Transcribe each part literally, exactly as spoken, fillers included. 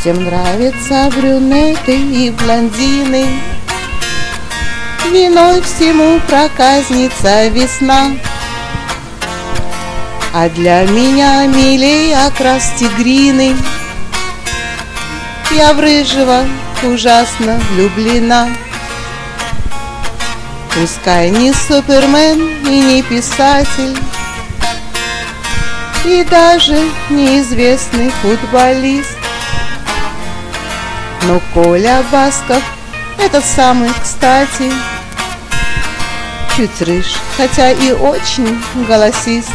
Всем нравятся брюнеты и блондины, виной всему проказница весна. А для меня милей окрас тигрины, я в рыжего ужасно влюблена. Пускай не супермен и не писатель, и даже неизвестный футболист, но Коля Басков — это самый кстати. Чуть рыж, хотя и очень голосист.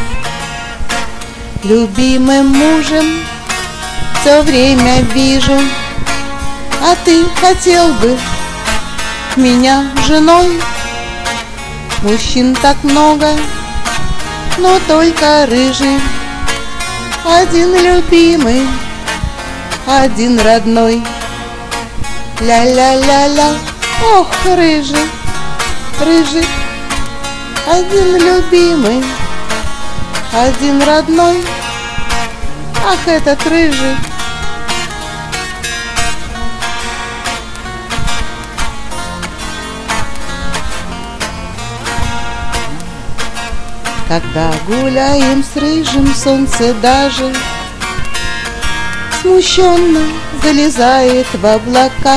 Любимым мужем все время вижу, а ты хотел бы меня женой? Мужчин так много, но только рыжий, один любимый, один родной. Ля-ля-ля-ля, ох, рыжий, рыжий, один любимый, один родной. Ах, этот рыжий. Когда гуляем с рыжим, солнце даже смущенно залезает в облака.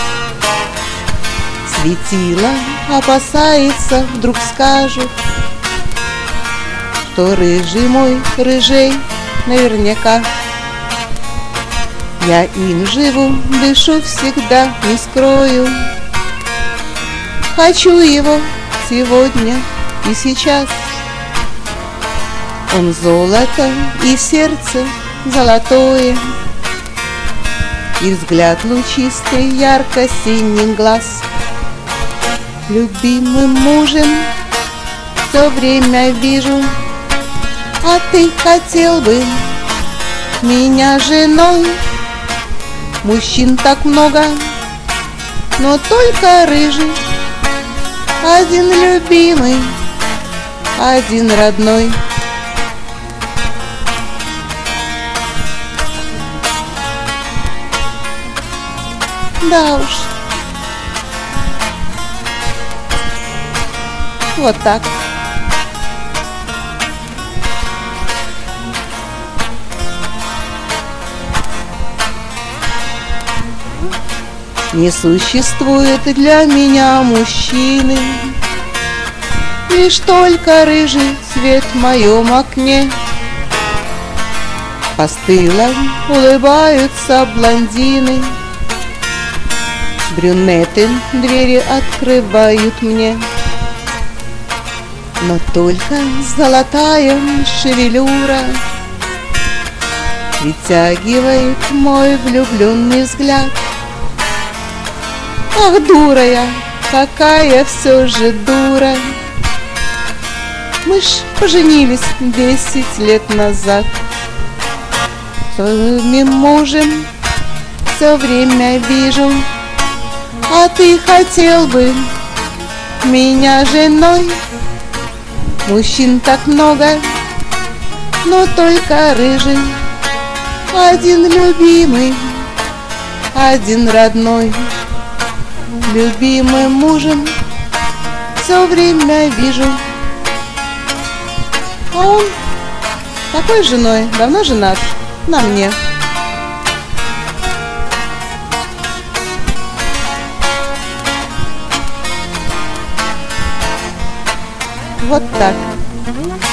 Светило опасается, вдруг скажут, что рыжий мой рыжей наверняка. Я им живу, дышу всегда, не скрою. Хочу его сегодня и сейчас. Он золото и сердце золотое, и взгляд лучистый, ярко-синий глаз. Любимым мужем все время вижу, а ты хотел бы меня женой? Мужчин так много, но только рыжий, один любимый, один родной. Да уж. Вот так. Не существует для меня мужчины, лишь только рыжий свет в моем окне. Постыло улыбаются блондины, брюнеты двери открывают мне. Но только золотая шевелюра притягивает мой влюбленный взгляд. Ах, дура я, какая все же дура. Мы ж поженились десять лет назад. Твоим мужем все время вижу, а ты хотел бы меня женой? Мужчин так много, но только рыжий, один любимый, один родной. Любимым мужем все время вижу, а он такой женой давно женат на мне. Вот так.